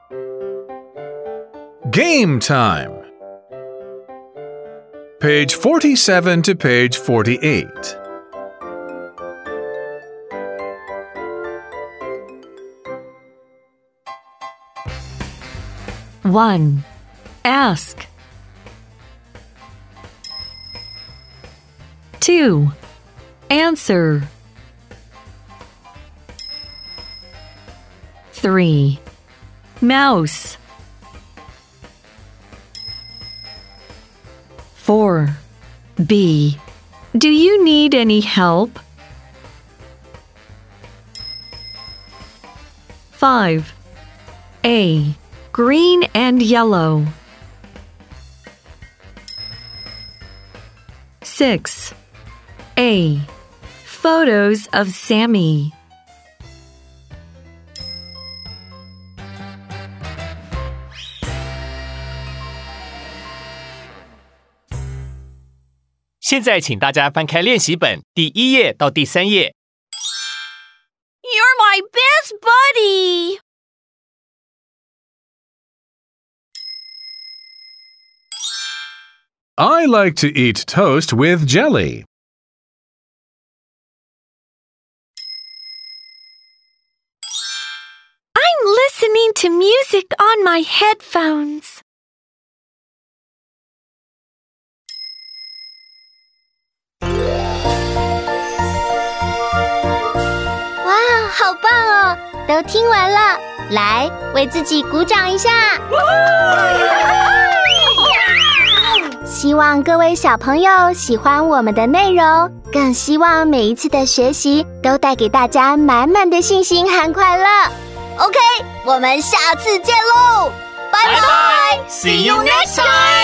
Game time. Page 47 to page 48. 1. Ask. 2. Answer. 3. Mouse. 4. B. Do you need any help? 5. A. Green and yellow. 6. A. Photos of Sammy. 现在请大家翻开练习本第1页到第3页。 You're my best buddy! I like to eat toast with jelly. I'm listening to music on my headphones. Wow, 好棒哦！都听完了，来为自己鼓掌一下。希望各位小朋友喜欢我们的内容，更希望每一次的学习都带给大家满满的信心和快乐。OK， 我们下次见喽，拜拜 See you next time!